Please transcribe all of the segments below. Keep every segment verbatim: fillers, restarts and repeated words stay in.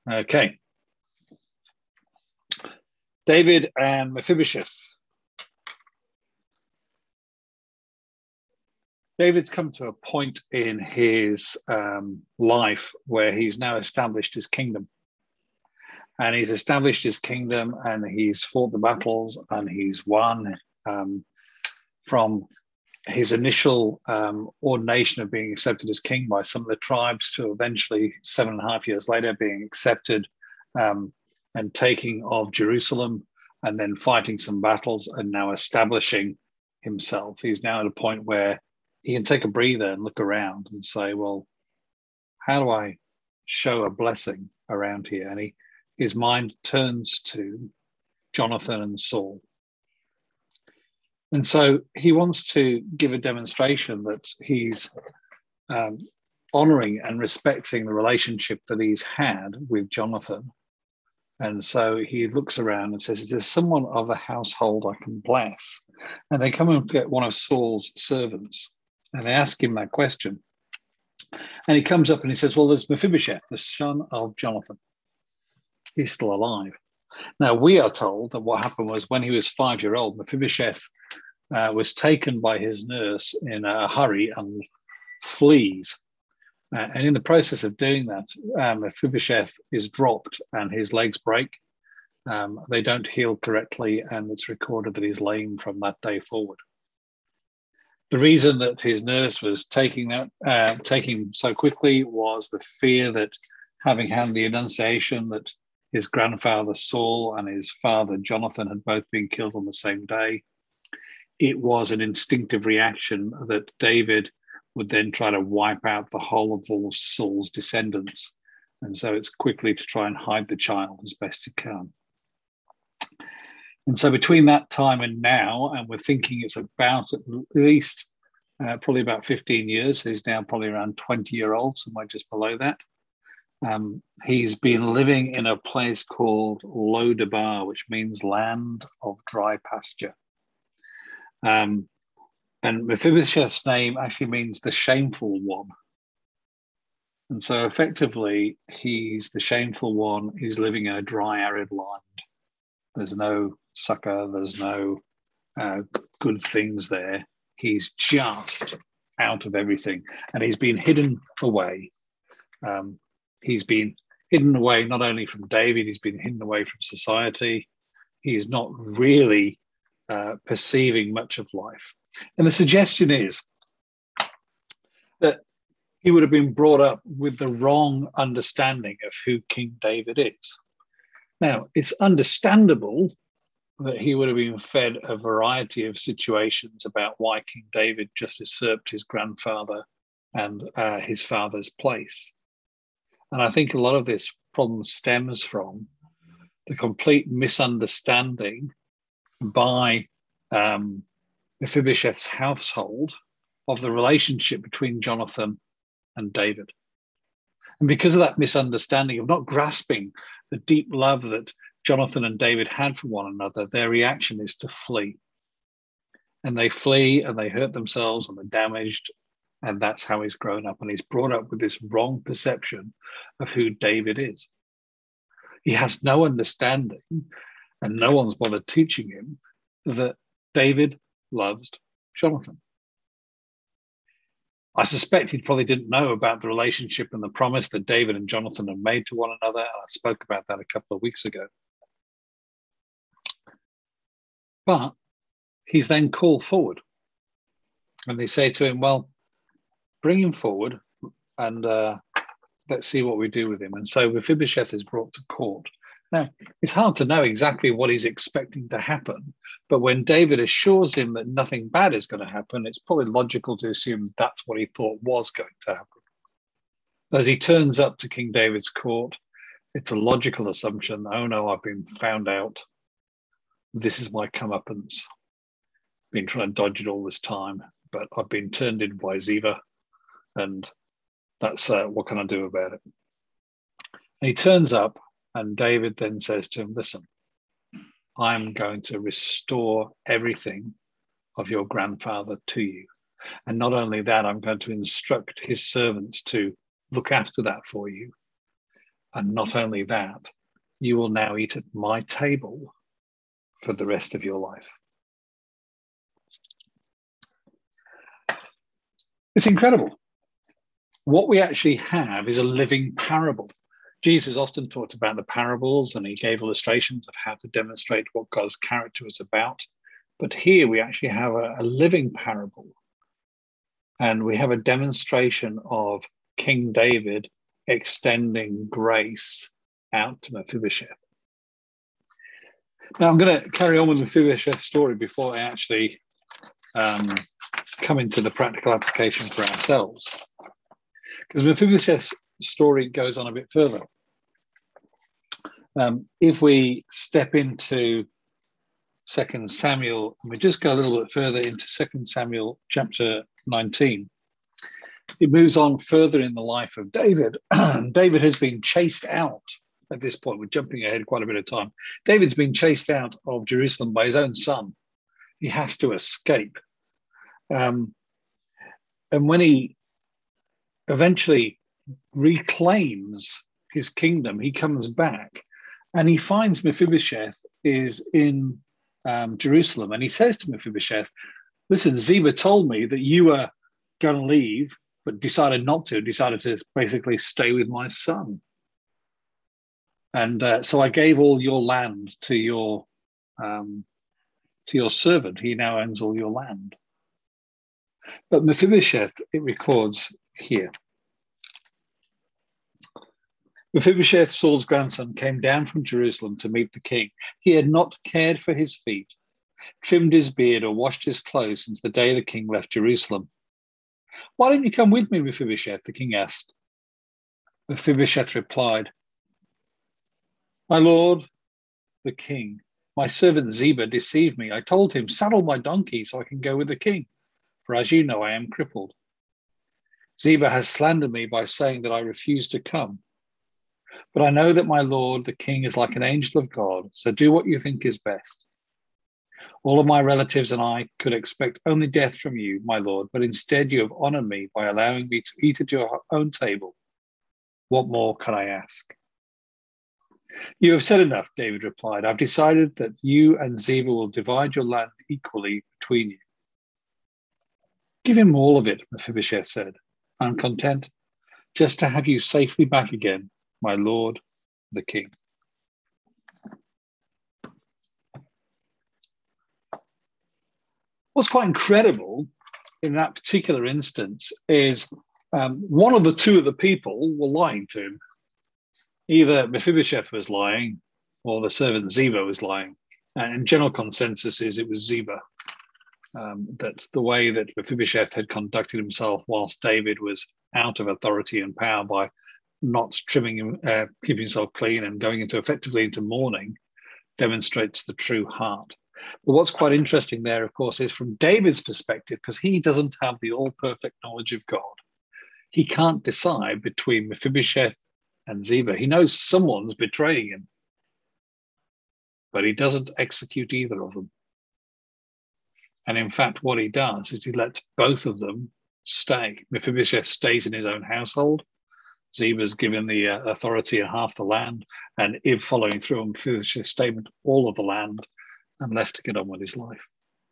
Okay. David and Mephibosheth. David's come to a point in his um, life where he's now established his kingdom. And he's established his kingdom and he's fought the battles and he's won um, from his initial um, ordination of being accepted as king by some of the tribes to eventually seven and a half years later being accepted um, and taking of Jerusalem and then fighting some battles and now establishing himself. He's now at a point where he can take a breather and look around and say, well, how do I show a blessing around here? And he, his mind turns to Jonathan and Saul. And so he wants to give a demonstration that he's um, honoring and respecting the relationship that he's had with Jonathan. And so he looks around and says, is there someone of the household I can bless? And they come and get one of Saul's servants and they ask him that question. And he comes up and he says, well, there's Mephibosheth, the son of Jonathan. He's still alive. Now, we are told that what happened was when he was five-year-old, Mephibosheth uh, was taken by his nurse in a hurry and flees. Uh, and in the process of doing that, um, Mephibosheth is dropped and his legs break. Um, they don't heal correctly, and it's recorded that he's lame from that day forward. The reason that his nurse was taking that, uh, taking so quickly was the fear that having had the annunciation that his grandfather Saul and his father Jonathan had both been killed on the same day, it was an instinctive reaction that David would then try to wipe out the whole of all of Saul's descendants. And so it's quickly to try and hide the child as best it can. And so between that time and now, and we're thinking it's about at least uh, probably about fifteen years, he's now probably around twenty year old, somewhere just below that. Um, he's been living in a place called Lodabar, which means land of dry pasture. Um, and Mephibosheth's name actually means the shameful one. And so effectively, he's the shameful one. He's living in a dry, arid land. There's no succor, there's no uh, good things there. He's just out of everything. And he's been hidden away. Um, he's been hidden away not only from David, he's been hidden away from society. He's not really uh, perceiving much of life. And the suggestion is that he would have been brought up with the wrong understanding of who King David is. Now, it's understandable that he would have been fed a variety of situations about why King David just usurped his grandfather and uh, his father's place. And I think a lot of this problem stems from the complete misunderstanding by um, Mephibosheth's household of the relationship between Jonathan and David. And because of that misunderstanding of not grasping the deep love that Jonathan and David had for one another, their reaction is to flee. And they flee and they hurt themselves and they're damaged. And that's how he's grown up. And he's brought up with this wrong perception of who David is. He has no understanding, and no one's bothered teaching him, that David loves Jonathan. I suspect he probably didn't know about the relationship and the promise that David and Jonathan had made to one another. I spoke about that a couple of weeks ago. But he's then called forward. And they say to him, well, bring him forward and uh, let's see what we do with him. And so Mephibosheth is brought to court. Now, it's hard to know exactly what he's expecting to happen, but when David assures him that nothing bad is going to happen, it's probably logical to assume that's what he thought was going to happen. As he turns up to King David's court, it's a logical assumption, oh no, I've been found out. This is my comeuppance. Been trying to dodge it all this time, but I've been turned in by Ziva, and that's uh, what can I do about it? And he turns up, and David then says to him, listen, I'm going to restore everything of your grandfather to you. And not only that, I'm going to instruct his servants to look after that for you. And not only that, you will now eat at my table for the rest of your life. It's incredible. What we actually have is a living parable. Jesus often talked about the parables, and he gave illustrations of how to demonstrate what God's character is about. But here we actually have a, a living parable. And we have a demonstration of King David extending grace out to Mephibosheth. Now, I'm going to carry on with Mephibosheth's story before I actually um, come into the practical application for ourselves. Because Mephibosheth's story goes on a bit further. Um, if we step into Second Samuel, and we just go a little bit further into Second Samuel chapter nineteen, it moves on further in the life of David. David has been chased out at this point. We're jumping ahead quite a bit of time. David's been chased out of Jerusalem by his own son. He has to escape. Um, and when he eventually reclaims his kingdom, he comes back and he finds Mephibosheth is in um, Jerusalem. And he says to Mephibosheth, listen, Ziba told me that you were going to leave, but decided not to, decided to basically stay with my son. And uh, so I gave all your land to your um, to your servant. He now owns all your land. But Mephibosheth, it records here. Mephibosheth, Saul's grandson, came down from Jerusalem to meet the king. He had not cared for his feet, trimmed his beard, or washed his clothes since the day the king left Jerusalem. Why don't you come with me, Mephibosheth? The king asked. Mephibosheth replied, my lord, the king, my servant Ziba deceived me. I told him, saddle my donkey so I can go with the king, for as you know, I am crippled. Ziba has slandered me by saying that I refuse to come. But I know that my lord, the king, is like an angel of God, so do what you think is best. All of my relatives and I could expect only death from you, my lord, but instead you have honored me by allowing me to eat at your own table. What more can I ask? You have said enough, David replied. I've decided that you and Ziba will divide your land equally between you. Give him all of it, Mephibosheth said. I'm content just to have you safely back again, my lord, the king. What's quite incredible in that particular instance is um, one of the two of the people were lying to him. Either Mephibosheth was lying or the servant Ziba was lying. And in general consensus is it was Ziba. Um, that the way that Mephibosheth had conducted himself whilst David was out of authority and power by not trimming him, uh, keeping himself clean and going into effectively into mourning demonstrates the true heart. But what's quite interesting there, of course, is from David's perspective, because he doesn't have the all-perfect knowledge of God. He can't decide between Mephibosheth and Ziba. He knows someone's betraying him, but he doesn't execute either of them. And in fact, what he does is he lets both of them stay. Mephibosheth stays in his own household. Ziba's given the uh, authority of half the land, and if following through on Mephibosheth's statement, all of the land, and left to get on with his life.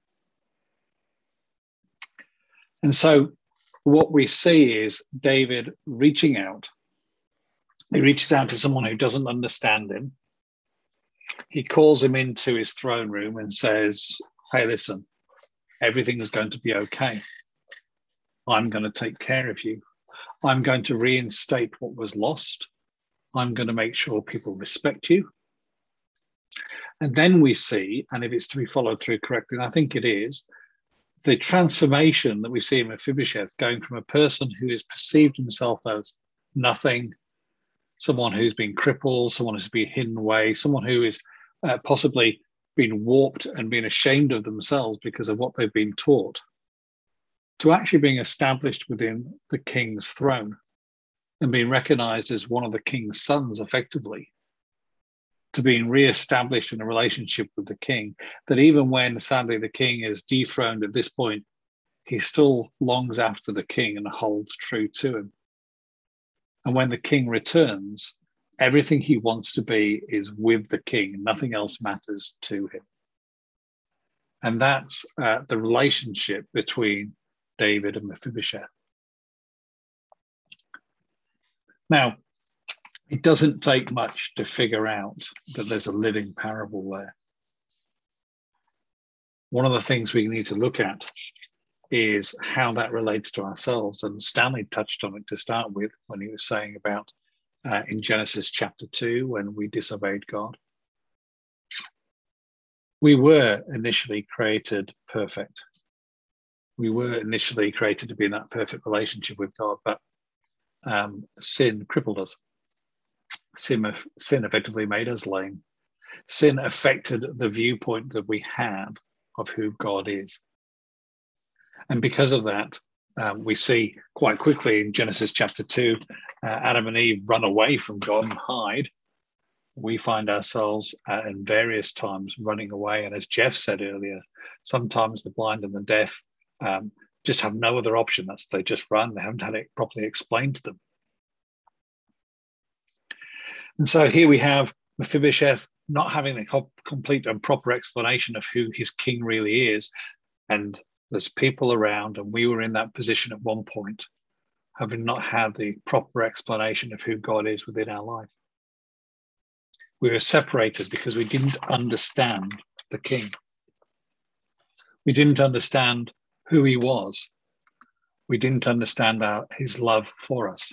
And so what we see is David reaching out. He reaches out to someone who doesn't understand him. He calls him into his throne room and says, hey, listen, everything is going to be okay. I'm going to take care of you. I'm going to reinstate what was lost. I'm going to make sure people respect you. And then we see, and if it's to be followed through correctly, and I think it is, the transformation that we see in Mephibosheth going from a person who has perceived himself as nothing, someone who's been crippled, someone who's been hidden away, someone who is uh, possibly been warped and been ashamed of themselves because of what they've been taught, to actually being established within the king's throne and being recognized as one of the king's sons effectively, to being re-established in a relationship with the king, that even when sadly the king is dethroned at this point, he still longs after the king and holds true to him. And when the king returns, Everything he wants to be is with the king. Nothing else matters to him. And that's uh, the relationship between David and Mephibosheth. Now, it doesn't take much to figure out that there's a living parable there. One of the things we need to look at is how that relates to ourselves. And Stanley touched on it to start with when he was saying about uh, in Genesis chapter two, when we disobeyed God. We were initially created perfect. We were initially created to be in that perfect relationship with God, but um, sin crippled us. Sin, sin effectively made us lame. Sin affected the viewpoint that we had of who God is. And because of that, um, we see quite quickly in Genesis chapter two, uh, Adam and Eve run away from God and hide. We find ourselves uh, in various times running away. And as Jeff said earlier, sometimes the blind and the deaf um, just have no other option. That's they just run. They haven't had it properly explained to them. And so here we have Mephibosheth not having the co- complete and proper explanation of who his king really is. And there's people around, and we were in that position at one point, having not had the proper explanation of who God is within our life. We were separated because we didn't understand the king. We didn't understand who he was. We didn't understand our, his love for us.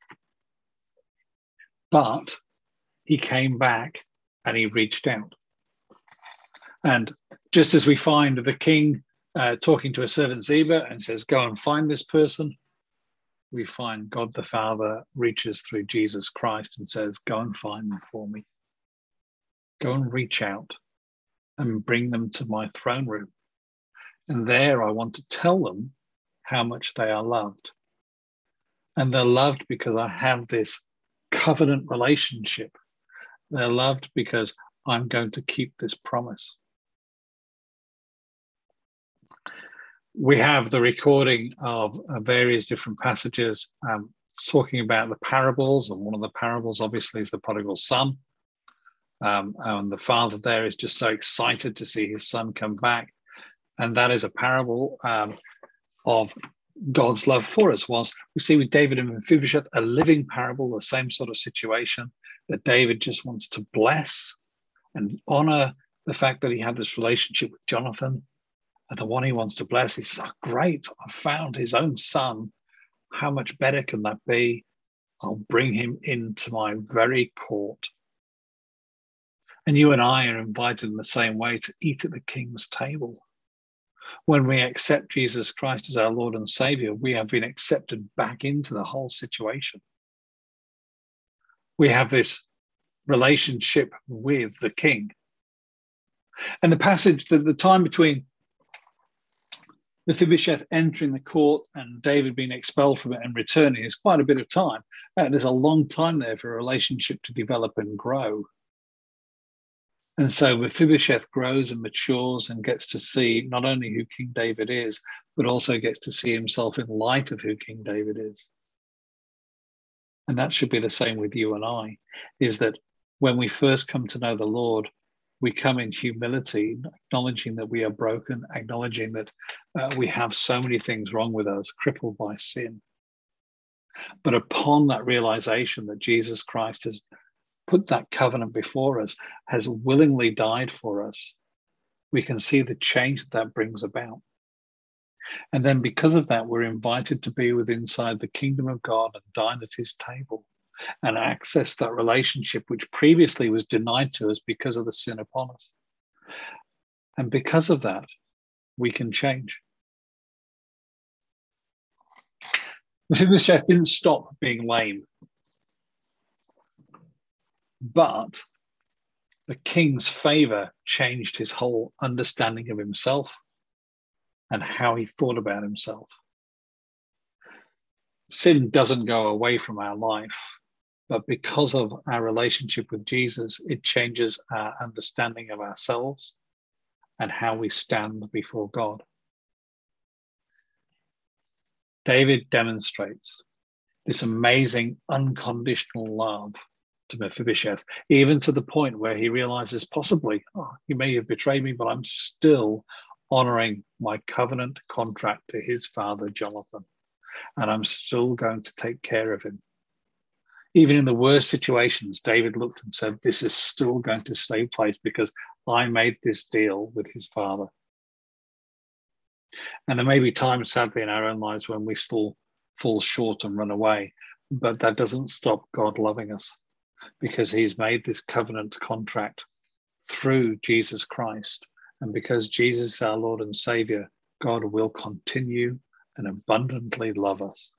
But he came back and he reached out. And just as we find the king uh, talking to a servant Ziba and says, go and find this person, we find God the Father reaches through Jesus Christ and says, go and find them for me. Go and reach out and bring them to my throne room. And there I want to tell them how much they are loved. And they're loved because I have this covenant relationship. They're loved because I'm going to keep this promise. We have the recording of uh, various different passages um, talking about the parables. And one of the parables, obviously, is the prodigal son. Um, and the father there is just so excited to see his son come back. And that is a parable um, of God's love for us. Whilst we see with David and Mephibosheth a living parable, the same sort of situation, that David just wants to bless and honor the fact that he had this relationship with Jonathan. And the one he wants to bless, he says, oh, great, I've found his own son. How much better can that be? I'll bring him into my very court. And you and I are invited in the same way to eat at the king's table. When we accept Jesus Christ as our Lord and Savior, we have been accepted back into the whole situation. We have this relationship with the king. And the passage, the, the time between Mephibosheth entering the court and David being expelled from it and returning is quite a bit of time. Uh, there's a long time there for a relationship to develop and grow. And so Mephibosheth grows and matures and gets to see not only who King David is, but also gets to see himself in light of who King David is. And that should be the same with you and I, is that when we first come to know the Lord, we come in humility, acknowledging that we are broken, acknowledging that uh, we have so many things wrong with us, crippled by sin. But upon that realization that Jesus Christ has put that covenant before us, has willingly died for us, we can see the change that that brings about. And then because of that, we're invited to be with inside the kingdom of God and dine at his table and access that relationship which previously was denied to us because of the sin upon us. And because of that, we can change. Mephibosheth didn't stop being lame, but the king's favor changed his whole understanding of himself and how he thought about himself. Sin doesn't go away from our life, but because of our relationship with Jesus, it changes our understanding of ourselves and how we stand before God. David demonstrates this amazing unconditional love to Mephibosheth, even to the point where he realizes possibly, oh, you may have betrayed me, but I'm still honoring my covenant contract to his father, Jonathan, and I'm still going to take care of him. Even in the worst situations, David looked and said, this is still going to stay place because I made this deal with his father. And there may be times, sadly, in our own lives when we still fall short and run away, but that doesn't stop God loving us, because he's made this covenant contract through Jesus Christ. And because Jesus is our Lord and Savior, God will continue and abundantly love us.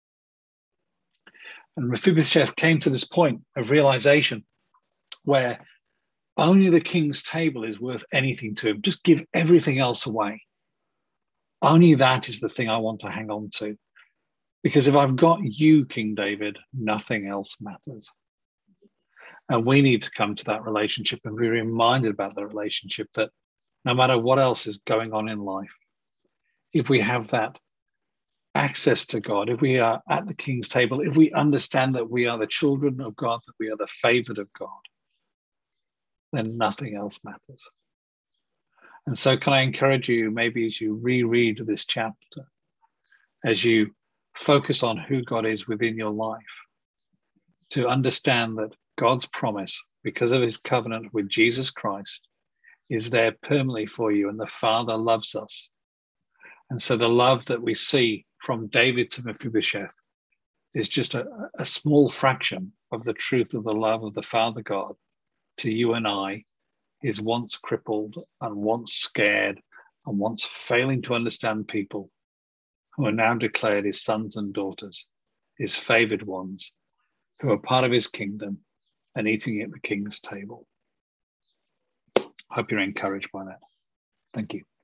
And Mephibosheth came to this point of realization where only the king's table is worth anything to him. Just give everything else away. Only that is the thing I want to hang on to. Because if I've got you, King David, nothing else matters. And we need to come to that relationship and be reminded about the relationship, that no matter what else is going on in life, if we have that access to God, if we are at the king's table, if we understand that we are the children of God, that we are the favored of God, then nothing else matters. And so can I encourage you, maybe as you reread this chapter, as you focus on who God is within your life, to understand that God's promise, because of his covenant with Jesus Christ, is there permanently for you, and the Father loves us. And so the love that we see from David to Mephibosheth is just a, a small fraction of the truth of the love of the Father God to you and I, is once crippled and once scared and once failing to understand people, who are now declared his sons and daughters, his favored ones, who are part of his kingdom and eating at the king's table. I hope you're encouraged by that. Thank you.